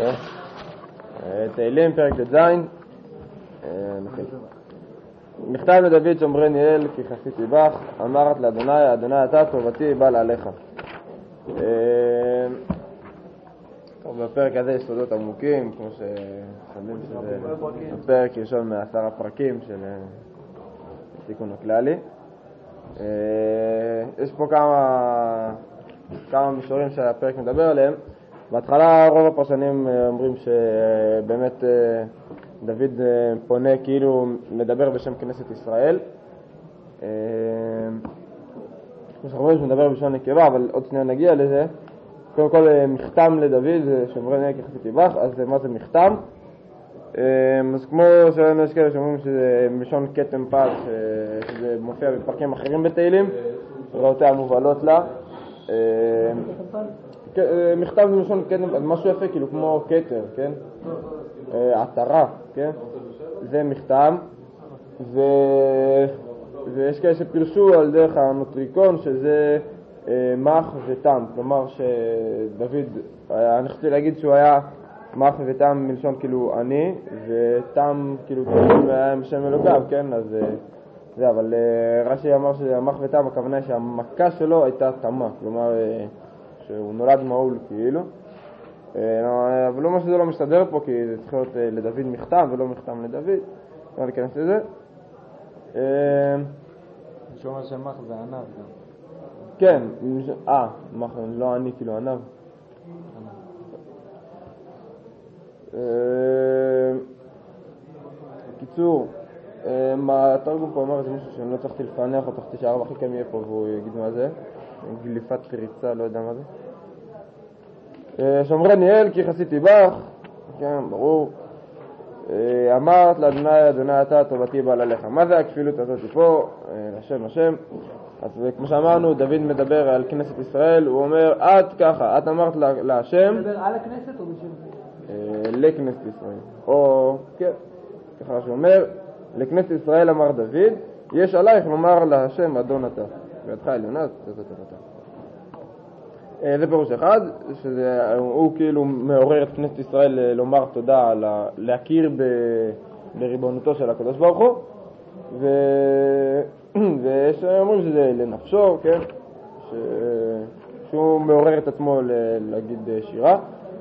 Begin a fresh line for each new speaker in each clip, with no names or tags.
תהילים פרק ט"ז. מכתב לדוד שומרי ניאל כי חסיתי בך, אמרת לאדוני, אדוני אתה טובתי בא לעליך. בפרק הזה יש סודות עמוקים, כמו שחדים שזה הפרק ראשון מ10 הפרקים של תיקון הכללי. יש פה כמה מישורים שהפרק מדבר עליהם. בהתחלה רוב הפרשנים אומרים שבאמת דוד פונה כאילו מדבר בשם כנסת ישראל. כמו שאנחנו רואים שמדבר בשם נקבה, אבל עוד שניה נגיע לזה. קודם כל מכתם לדוד, זה שומרי ניאל כי חסיתי בך, אז מה זה מכתם? אז כמו שיש כאלה שאומרים שזה מלשון כתם פז, שזה מופיע בפרקים אחרים בתהילים, ראותיה מובלות לה. מכתב זה מלשון כתם, משהו יפה, כאילו כמו כתר, כן? עטרה, כן? זה מכתם, ויש כאלה שפרשו על דרך הנוטריקון שזה מח ותם, כלומר שדוד, אני חושב להגיד שהוא היה מח ותם מלשון כאילו אני, ותם כאילו היה שם אלוקיו, כן? אז זה, אבל רש"י אמר שהמח ותם, הכוונה היא שהמכה שלו הייתה תמה, כלומר שהוא נולד מעול כאילו, אבל לא מה שזה לא מסתדר פה, כי זה צריך להיות לדוד מכתם ולא מכתם לדוד, לא ניכנס לזה.
יש אומר שמח זה ענב גם.
כן, מח, לא אני כאילו ענב. בקיצור, התרגום פה אומר את זה משהו שאני לא צריכתי לפענח או צריכתי שהרב הכי כאן יהיה פה והוא יגיד מה זה, גליפת ריצה, לא יודע מה זה. שומרי ניאל כי חסיתי בך, כן, ברור. אמרת לאדוני, אדוני אתה טובתי בא לעליך. מה זה הכפילות הזאת פה? השם. אז כמו שאמרנו, דוד מדבר על כנסת ישראל, הוא אומר, את ככה, את אמרת להשם.
מדבר על הכנסת או בשם?
לכנסת ישראל. או, כן, ככה שהוא אומר, לכנסת ישראל אמר דוד, יש עלייך לומר להשם אדון אתה. בידך עליונה, זאת אתה. זה פירוש אחד, שהוא כאילו מעורר את כנסת ישראל לומר תודה, להכיר בריבונותו של הקדוש ברוך הוא, ויש אומרים שזה לנפשו, כן? שהוא מעורר את עצמו להגיד שירה.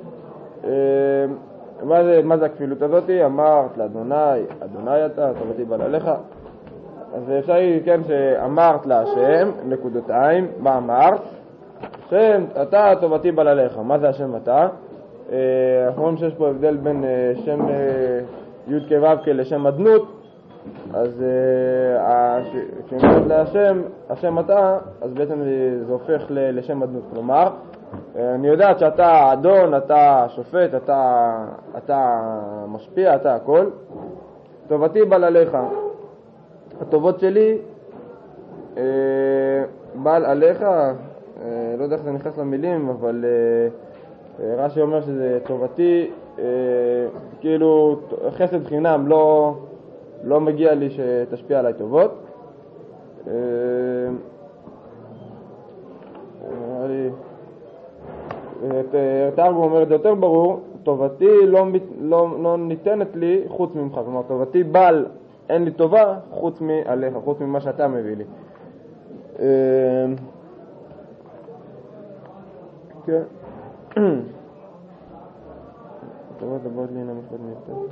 מה זה הכפילות הזאת? אמרת לאדוני, אדוני אתה, טובתי בא לעליך. אז אפשר להגיד, כן, שאמרת להשם, נקודתיים, מה אמרת? השם, אתה טובתי בא לעליך. מה זה השם אתה? אנחנו רואים שיש פה הבדל בין שם י' כו' לשם אדנות. אז כשאומרת להשם, השם אתה, אז בעצם זה הופך לשם אדנות. כלומר, אני יודעת שאתה אדון, אתה שופט, אתה משפיע, אתה הכל. טובתי בא לעליך. הטובות שלי בא עליך, לא יודע איך זה נכנס למילים, אבל רש"י אומר שזה טובתי, כאילו חסד חינם, לא מגיע לי שתשפיע עליי טובות. תרגום אומר את זה יותר ברור, טובתי לא ניתנת לי חוץ ממך, כלומר טובתי בל, אין לי טובה חוץ מעליך, חוץ ממה שאתה מביא לי. כן. טובות הבאות לי נמשכות מבטא,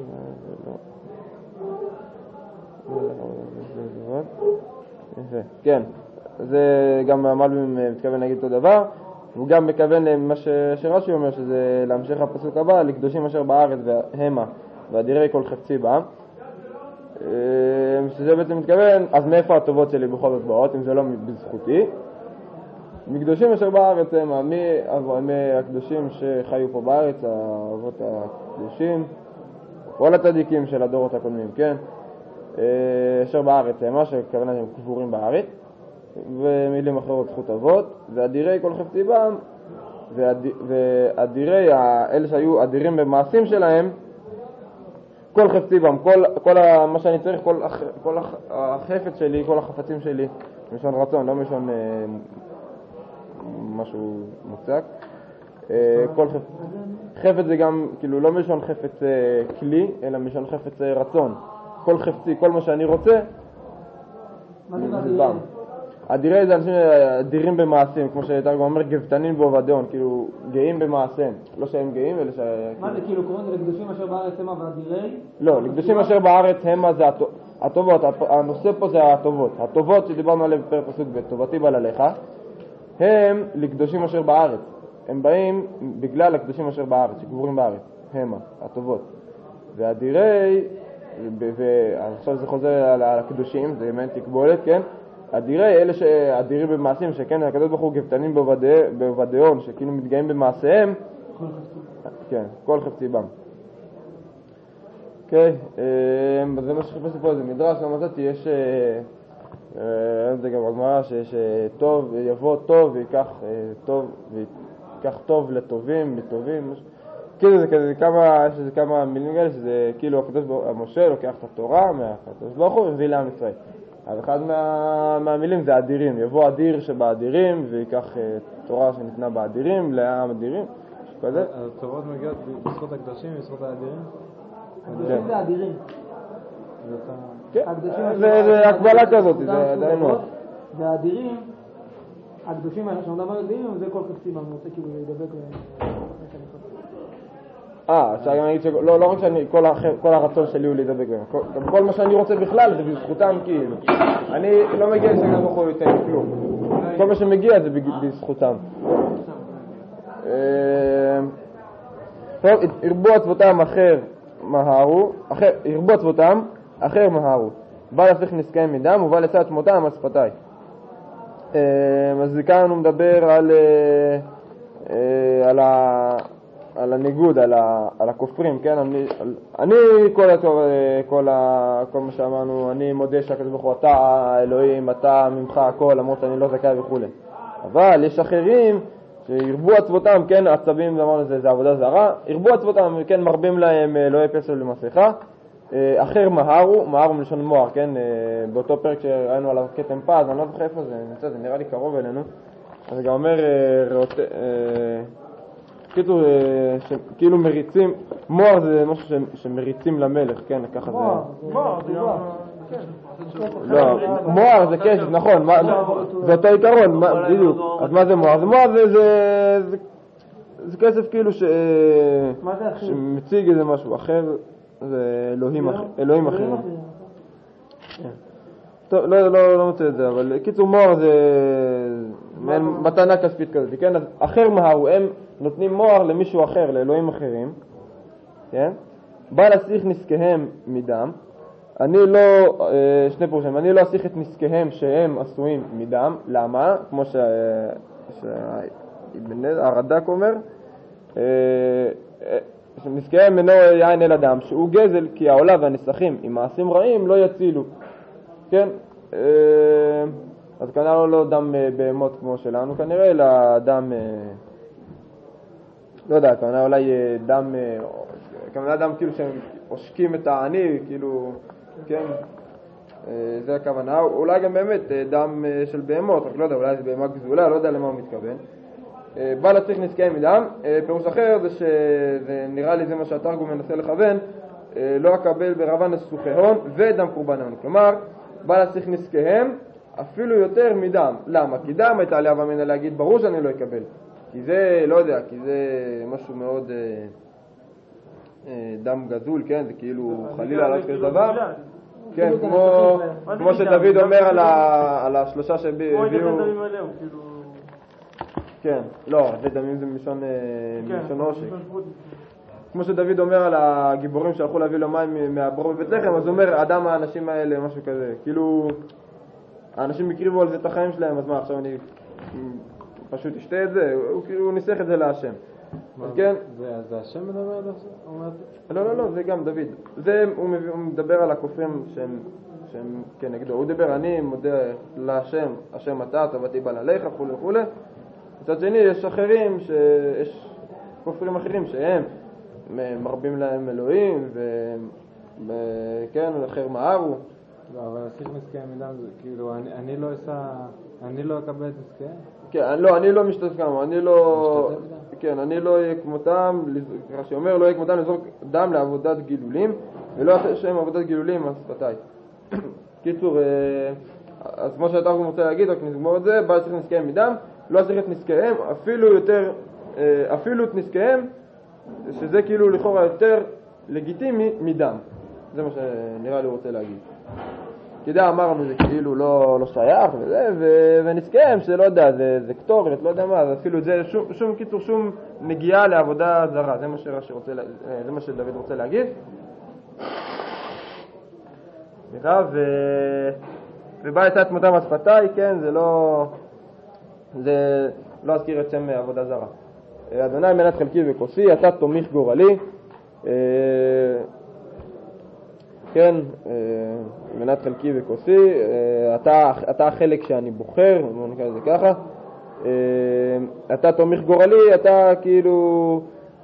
לא. כן, זה גם המלבים מתכוון להגיד אותו דבר, והוא גם מכוון למה שרש"י אומר, שזה להמשך הפסוק הבא, לקדושים אשר בארץ והמה ואדירי כל חפצי בה, שזה בעצם מתכוון, אז מאיפה הטובות שלי בכל זאת באות, אם זה לא בזכותי? מקדושים אשר בארץ הם הקדושים שחיו פה בארץ, האבות הקדושים, כל הצדיקים של הדורות הקודמים, כן? אשר בארץ הם, מה שכוונה שהם קבורים בארץ, ומילים אחרות זכות אבות, ואדירי כל חפצי בם, ואדירי, אלה שהיו אדירים במעשים שלהם, כל חפצי בם, כל מה שאני צריך, כל החפץ שלי, כל החפצים שלי, משון רצון, לא משון משהו מוצק. כל חפץ זה גם, כאילו לא מלשון חפץ כלי, אלא מלשון חפץ רצון. כל חפצי, כל מה שאני רוצה, זה בם. אדירי זה אנשים אדירים במעשים, כמו שתרגום אומר, גבטנים בעובדיון, כאילו גאים במעשיהם. לא שהם גאים, אלא ש...
מה זה, כאילו קוראים לקדושים אשר בארץ המה ואדירי?
לא, לקדושים אשר בארץ המה זה הטובות, הנושא פה זה הטובות. הטובות שדיברנו עליהם בפרק פסוק ב', טובתי בא ללך, הם לקדושים אשר בארץ. הם באים בגלל הקדושים אשר בארץ, שקבורים בארץ, המה, הטובות. ואדירי, ועכשיו זה חוזר על הקדושים, זה מעין תקבולת, כן? אדירי, אלה שאדירים במעשים, שכן, הקדוש ברוך הוא גבטנים בעובדיון, שכאילו מתגאים במעשיהם, כן, כל חפצי בם. אוקיי, אז זה מה שחיפשתי פה, זה מדרש, גם מצאתי, יש, זה גם בגמרא, שיש טוב, יבוא טוב, ויקח טוב לטובים, מטובים, כאילו זה כזה כמה, יש איזה כמה מילים כאלה, שזה כאילו הקדוש ברוך הוא, משה לוקח את התורה מהקדוש ברוך הוא וביא לעם ישראל. אז אחד מהמילים זה אדירים, יבוא אדיר שבאדירים ויקח תורה שניתנה באדירים לעם אדירים, כזה.
אז התורות מגיעות בזכות הקדושים, בזכות האדירים?
הקדושים זה אדירים.
כן, זה הקבלה כזאת, זה עדיין לא.
והאדירים, הקדושים האלה שאנחנו מדברים אדירים, זה כל חפצי בם, אני רוצה כאילו להידבק
אפשר גם להגיד שלא רק שאני, כל הרצון שלי הוא להידבק בהם, גם כל מה שאני רוצה בכלל זה בזכותם כאילו. אני לא מגיע לשגן ברוך הוא יותר כלום, כל מה שמגיע זה בזכותם. טוב, הרבו עצבותם אחר מהרו, בא להפך נזקהם מדם ובא לשא עצמותם על שפתיי. אז כאן הוא מדבר על הניגוד, על הכופרים, כן? אני כל מה שאמרנו, אני מודה שהקדוש ברוך הוא אתה האלוהים, אתה ממך הכל, למרות שאני לא זכאי וכו'. אבל יש אחרים שירבו עצבותם, כן? עצבים, אמרנו זה עבודה זרה, ירבו עצבותם, כן? מרבים להם אלוהי פסל למסכה. אחר מהרו מלשון מוהר, כן? באותו פרק שראינו עליו כתם פז, אני לא זוכר איפה זה נמצא, זה נראה לי קרוב אלינו. אז גם אומר, כאילו מריצים, מוהר זה משהו שמריצים למלך, כן? ככה זה...
מוהר זה גם...
לא, מוהר זה כסף, נכון, זה אותו עיקרון, בדיוק. אז מה זה מוהר? מוהר זה כסף כאילו שמציג איזה משהו אחר, זה אלוהים אחרים. טוב, לא מוצא את זה, אבל קיצור מוהר זה מתנה כספית כזאת, כן? אז אחר מהרו, הם נותנים מוהר למישהו אחר, לאלוהים אחרים, כן? בא להסיך נזקיהם מדם, שני פירושים, אני לא אסיך את נזקיהם שהם עשויים מדם, למה? כמו שהרד"ק אומר, שנזקיהם אינו יין אל אדם, שהוא גזל, כי העולה והנסחים עם מעשים רעים לא יצילו, כן? אז כנראה לא דם בהמות כמו שלנו כנראה, אלא דם, לא יודע, כנראה אולי דם, כנראה דם כאילו שהם עושקים את העני, כאילו, כן, זה הכוונה, אולי גם באמת דם של בהמות, רק לא יודע, אולי זה בהמה גזולה, לא יודע למה הוא מתכוון. בא להסיך נזקיהם מדם, פירוש אחר זה שנראה לי זה מה שהתרגום מנסה לכוון, לא אקבל ברבן נסוכי הון ודם קורבן הון, כלומר, בא להסיך נזקיהם אפילו יותר מדם. למה? כי דם הייתה עליה ומנה להגיד, ברור שאני לא אקבל. כי זה, לא יודע, כי זה משהו מאוד דם גזול, כן? זה כאילו חלילה לא כזה דבר. כן, כמו שדוד אומר על השלושה שהביאו. כן, לא, זה דמים זה מלשון עושק. כמו שדוד אומר על הגיבורים שהלכו להביא לו מים מהברור בבית לחם, אז הוא אומר, אדם האנשים האלה, משהו כזה. כאילו, האנשים הקריבו על זה את החיים שלהם, אז מה, עכשיו אני פשוט אשתה את זה? הוא כאילו ניסח את זה להשם. אז כן?
זה השם מדבר על זה?
לא, זה גם דוד. זה, הוא מדבר על הכופרים שהם כנגדו. הוא דיבר, אני מודה להשם, השם אתה, טובתי בא ללך, וכו'. מצד שני, יש אחרים, יש כופרים אחרים שהם מרבים להם אלוהים, וכן, אחר מהרו.
לא, אבל להסיך נזקיהם מדם זה כאילו, אני לא אקבל את נזקיהם?
כן, לא, אני לא משתתף גם, אני לא... כן, אני לא אהיה כמותם, רש"י אומר, לא אהיה כמותם לזרוק דם לעבודת גילולים, ולא עשה שם עבודת גילולים על שפתיי. קיצור, אז כמו שאתה גם רוצה להגיד, רק נגמור את זה, בעל צריך נזקיהם מדם, לא צריך את נזקיהם, אפילו את נזקיהם, שזה כאילו לכאורה יותר לגיטימי מדם. זה מה שנראה לי הוא רוצה להגיד. כדאי אמרנו זה כאילו לא שייך וזה, ונזקיהם שלא יודע, זה קטורת, לא יודע מה, אפילו זה שום קיצור, שום נגיעה לעבודה זרה, זה מה שדוד רוצה להגיד. ובא יצא את מותם על שפתיי, כן, זה לא אזכיר את שם עבודה זרה. אדוני מנת חלקי וכוסי, אתה תומיך גורלי, כן, מנת חלקי וכוסי, אתה החלק שאני בוחר, בוא נקרא לזה ככה, אתה תומיך גורלי, אתה כאילו,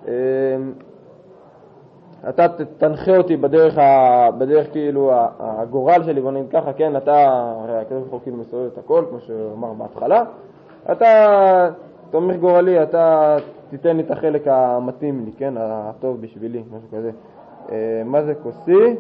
אתה תנחה אותי בדרך כאילו הגורל שלי, בוא נגיד ככה, כן, אתה, הרי הכתוב יכול כאילו מסודר את הכל, כמו שאמר בהתחלה, אתה תומיך גורלי, אתה תיתן לי את החלק המתאים לי, כן, הטוב בשבילי, משהו כזה. מה זה כוסי?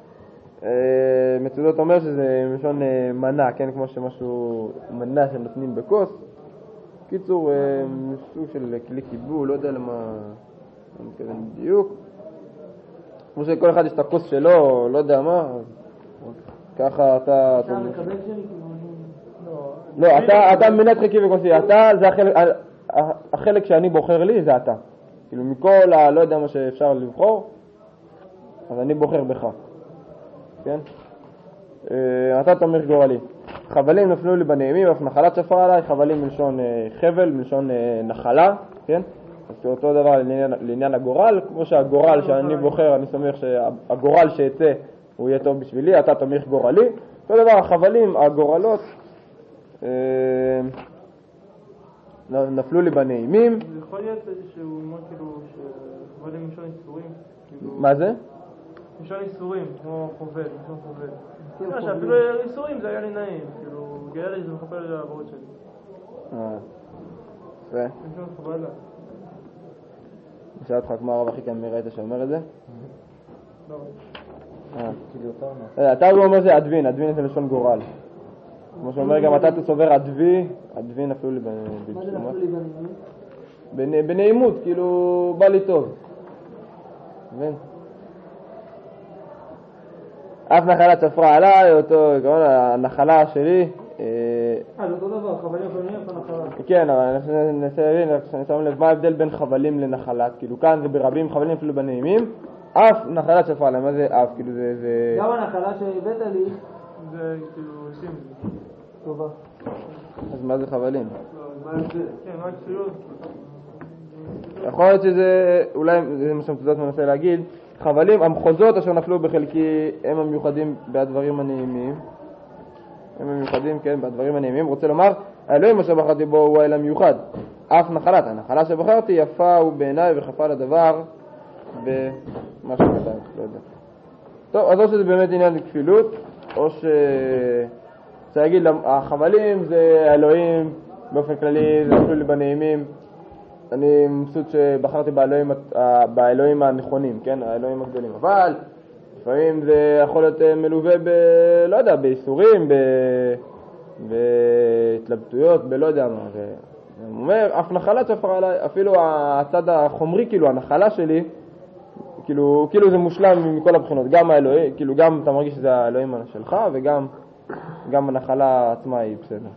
מצודות אומר שזה משון מנה, כן, כמו שמשהו מנה שנותנים בכוס. קיצור, סוג של כלי קיבול, לא יודע למה אני מתכוון בדיוק. כמו שכל אחד יש את הכוס שלו, לא יודע מה, ככה אתה...
אתה מקבל שלי?
לא, אתה מנת חלקי וכוסי, אתה זה החלק שאני בוחר לי, זה אתה. כאילו מכל לא יודע מה שאפשר לבחור, אז אני בוחר בך. כן? אתה תומך גורלי. חבלים נפלו לי בנעימים, אף נחלת שפרה עליי, חבלים מלשון חבל, מלשון נחלה, כן? אז אותו דבר לעניין הגורל, כמו שהגורל שאני בוחר, אני סומך שהגורל שיצא הוא יהיה טוב בשבילי, אתה תומך גורלי. אותו דבר, החבלים, הגורלות, נפלו לי בנעימים.
זה יכול להיות איזשהו מות כאילו שחבלים מלשון איסורים?
מה זה?
מלשון איסורים, כמו חובל, מלשון חובל. שאפילו איסורים זה היה לי נעים, כאילו, גאה לי שזה מחפר לי לעבוד שלי.
זה?
מלשון חבלה.
נשאל אותך כמו הרב אחי כאן, מי ראית שאומר את זה?
לא.
אתה הוא אומר זה אדווין, אדווין זה לשון גורל. כמו שאומר גם אתה תסובר אדווין אפילו לי בנעימות.
מה זה נפלו לי בנעימות?
בנעימות, כאילו בא לי טוב. מבין? אף נחלת שפרה עליי, אותו, הנחלה שלי.
זה אותו דבר, חבלים יכולים להיות הנחלה.
כן, אבל אני ננסה להבין, אני שם לב מה ההבדל בין חבלים לנחלת, כאילו כאן זה ברבים חבלים אפילו בנעימים, אף נחלת שפרה עליי, מה זה אף? כאילו זה...
גם הנחלה שהבאת לי,
זה כאילו עושים את זה.
טובה.
אז מה זה חבלים?
מה זה? כן, מה הציוד?
יכול להיות שזה, אולי זה מה שהמצודות מנסה להגיד, חבלים, המחוזות אשר נפלו בחלקי הם המיוחדים בדברים הנעימים, הם המיוחדים, כן, בדברים הנעימים. רוצה לומר, האלוהים אשר בחרתי בו הוא האל המיוחד, אף נחלת, הנחלה שבחרתי יפה הוא בעיניי וחפה לדבר במשהו קטן, לא יודע. טוב, אז או שזה באמת עניין כפילות, או רוצה להגיד, החבלים זה האלוהים באופן כללי, זה נפלו לי בנעימים, אני מבסוט שבחרתי באלוהים הנכונים, כן, האלוהים הגדולים, אבל לפעמים זה יכול להיות מלווה לא יודע, באיסורים, בהתלבטויות, בלא יודע מה. הוא אומר, אף נחלה שפרה עליי, אפילו הצד החומרי, כאילו הנחלה שלי, כאילו זה מושלם מכל הבחינות, גם האלוהים, כאילו גם אתה מרגיש שזה האלוהים שלך, וגם הנחלה עצמה היא בסדר.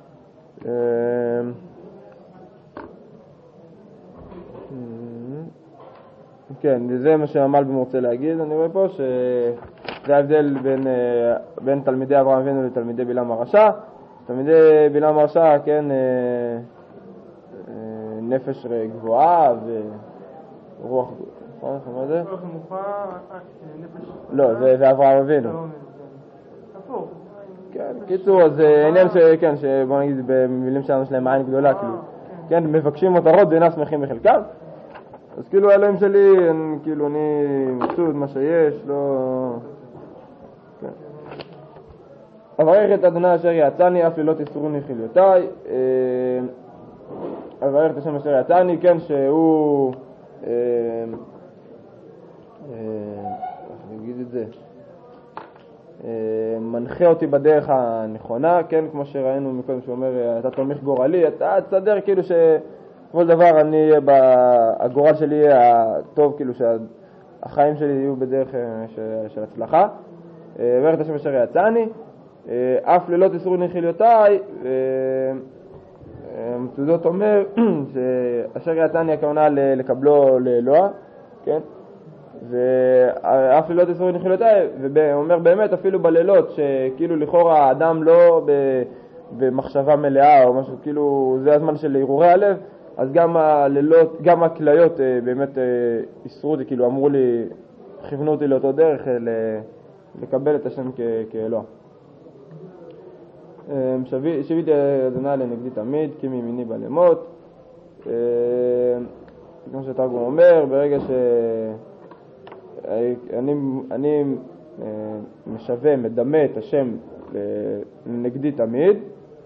כן, זה מה שהמלבים רוצה להגיד. אני רואה פה שזה ההבדל בין תלמידי אברהם אבינו לתלמידי בלעם הרשע. תלמידי בלעם הרשע, כן, נפש גבוהה ורוח, נכון? מה זה?
רוח נמוכה, נפש...
לא, זה אברהם אבינו.
הפוך.
כן, קיצור, אז עניין שכן, שבוא נגיד במילים שלנו שלהם עין גדולה, כאילו, כן, מבקשים מותרות ואינם שמחים בחלקם. אז כאילו האלוהים שלי, כאילו אני מבסוט מה שיש, לא... כן. אברך את אדוני אשר יעצני, אף לילות יסורוני חיליותיי. אברך את השם אשר יצאני, כן, שהוא, איך נגיד את זה, מנחה אותי בדרך הנכונה, כן, כמו שראינו מקודם שהוא אומר, אתה תומך גורלי, אתה תסדר כאילו שכל דבר הגורל שלי יהיה הטוב, כאילו שהחיים שלי יהיו בדרך של הצלחה. אברך את השם אשר יצאני, אף לילות יסרו נחיליותיי, מצודות אומר שאשר יצאני הכוונה לקבלו לאלוה, כן? ואף לילות יסרו נחיליותיי, ואומר באמת אפילו בלילות שכאילו לכאורה האדם לא במחשבה מלאה או משהו, כאילו זה הזמן של ערעורי הלב, אז גם הלילות, גם הכליות באמת יסרו אותי, כאילו אמרו לי, כיוונו אותי לאותו דרך לקבל את השם כאלוה. שביתי אדוני לנגדי תמיד, כי מימיני בלמות. כמו שתרגום אומר, ברגע שאני משווה, מדמה את השם לנגדי תמיד,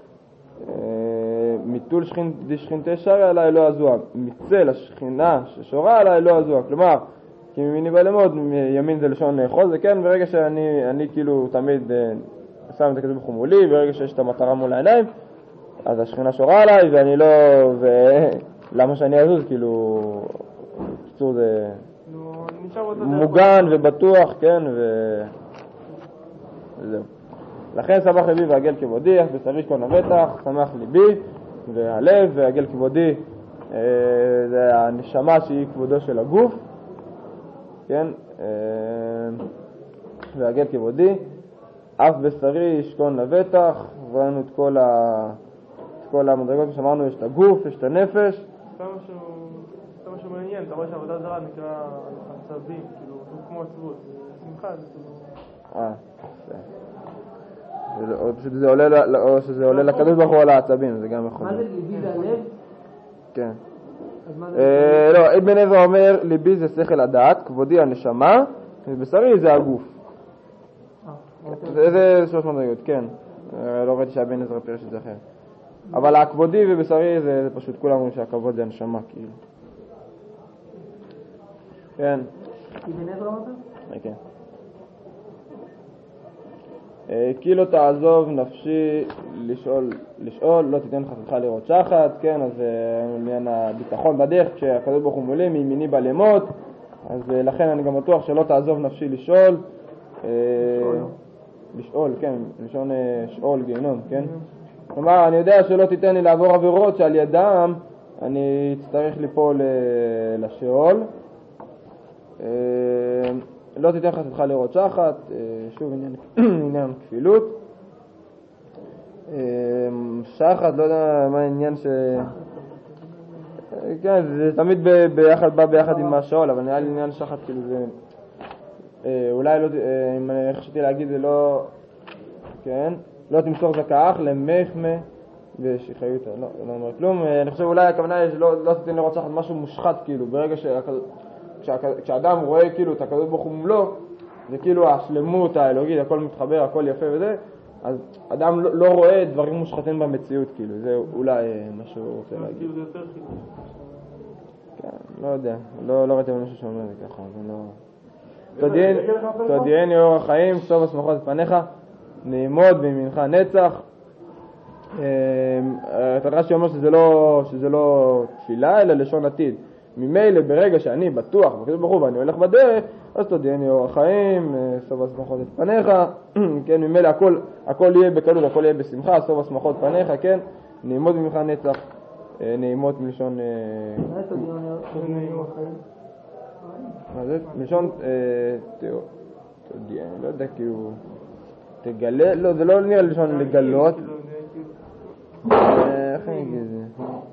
מיתול שכינתי שרה עליי לא עזוה, מצל השכינה ששורה עליי לא עזוה. כלומר, כי מימיני בלמות, ימין זה לשון לאחוז, זה כן, ברגע שאני כאילו תמיד שם את הקדוש ברוך הוא מולי, ברגע שיש את המטרה מול העיניים, אז השכינה שורה עליי, ואני לא, למה שאני אזוז, כאילו, בקיצור זה מוגן ובטוח, כן, וזהו. לכן שמח ליבי ועגל כבודי, בשרי כל נבטח, שמח ליבי והלב ועגל כבודי, זה הנשמה שהיא כבודו של הגוף, כן, ועגל כבודי, אף בשרי ישכון לבטח, וראינו את כל המדרגות שאמרנו, יש את הגוף, יש את הנפש.
סתם משהו מעניין, אתה רואה שעבודה זרה נקרא עצבים, כאילו, כמו עצבות, שמחה זה כאילו...
או פשוט שזה עולה לקדוש ברוך הוא על העצבים, זה גם יכול.
מה זה ליבי זה הלב?
כן. לא, אבן עזרא אומר, ליבי זה שכל הדעת, כבודי הנשמה, ובשרי זה הגוף. זה 300 מדרגות, כן. לא ראיתי שהבן עזרא פירש את זה אחר. אבל הכבודי ובשרי זה פשוט, כולם אומרים שהכבוד זה הנשמה, כאילו. כן.
אבן עזרא אמרת?
כן. כי לא תעזוב נפשי לשאול, לא תיתן חסדך לראות שחת, כן, אז עניין הביטחון בדרך, כשהקדוש ברוך הוא מולי, מימיני בלמות, אז לכן אני גם בטוח שלא תעזוב נפשי לשאול, לשאול, כן, לשון שאול, גיהנום, כן? כלומר, אני יודע שלא תיתן לי לעבור עבירות שעל ידם אני אצטרך ליפול לשאול. לא תיתן חסדך לראות שחת, שוב עניין כפילות. שחת, לא יודע מה העניין כן, זה תמיד בא ביחד עם השאול, אבל נראה לי עניין שחת, כאילו זה... אולי לא, אם אני חשבתי להגיד זה לא, כן, לא תמסור זכאך למחמה ושחיותה, לא אומר כלום. אני חושב אולי הכוונה היא שלא תיתן לראות שחת משהו מושחת, כאילו, ברגע כשאדם רואה כאילו את הקדוש ברוך הוא מולו, זה כאילו השלמות האלוקית, הכל מתחבר, הכל יפה וזה, אז אדם לא רואה דברים מושחתים במציאות, כאילו, זה אולי מה שהוא רוצה להגיד.
כאילו זה יותר חיבור.
כן, לא יודע, לא ראיתי משהו שאומר זה ככה, זה לא... תודיעני אור החיים, סוף השמחות את פניך, נעמוד בימינך נצח. רש"י אומר שזה לא תפילה, אלא לשון עתיד. ממילא ברגע שאני בטוח בקדוש ברוך הוא ואני הולך בדרך, אז תודיעני אור החיים, סוף השמחות את פניך, כן, ממילא הכל יהיה בקלות, הכל יהיה בשמחה, סוף השמחות פניך, כן, נעמוד בימינך נצח, נעמוד מלשון...
מה תודיעני אור החיים?
מה זה? מלשון, תודיע, אני לא יודע, כאילו, תגלה, לא, זה לא נראה לשון לגלות. איך אני אגיד את זה?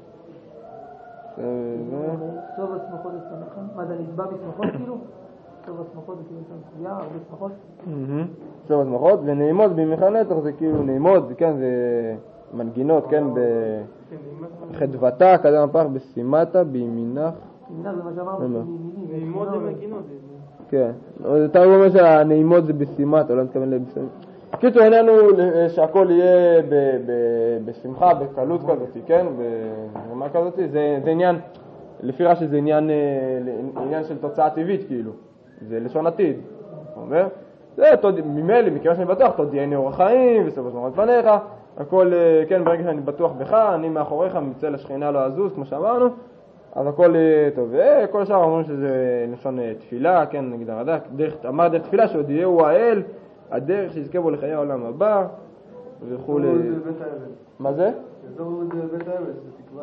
סוף השמחות את פניך? מה זה, נצבע בשמחות כאילו? סוף השמחות זה כאילו שם צביעה, הרבה שמחות?
סוף השמחות, ונעימות בימינך נצח זה כאילו נעימות, כן, זה מנגינות, כן, בחדוותה, כזה מפח, בשימתה, בימינך.
בימינך זה מה שאמרנו,
נעימות זה מנגינות.
כן, אתה אומר שהנעימות זה בשימת, או לא מתכוון לבשימת. קיצור, העניין הוא שהכל יהיה בשמחה, בקלות כזאת, כן? ברמה כזאת, זה עניין, לפי רש"י זה עניין של תוצאה טבעית, כאילו. זה לשון עתיד. אומר? זה ממילא, מכיוון שאני בטוח, תודיעני אורח חיים, וסבב שמורת פניך, הכל, כן, ברגע שאני בטוח בך, אני מאחוריך, מצא לשכינה לא אזוז, כמו שאמרנו, אז הכל טוב. כל השאר אומרים שזה לשון תפילה, כן, נגיד הרד"ק, אמר דרך תפילה שעוד יהיה הוא האל, הדרך שיזכה בו לחיי העולם הבא, וכו'. מה זה?
אזור זה בית האבס, זה תקווה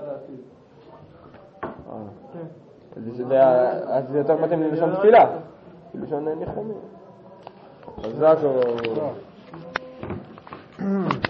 לעתיד.
אז זה יותר מתאים ללשון תפילה, לשון ניחומים. חזק או...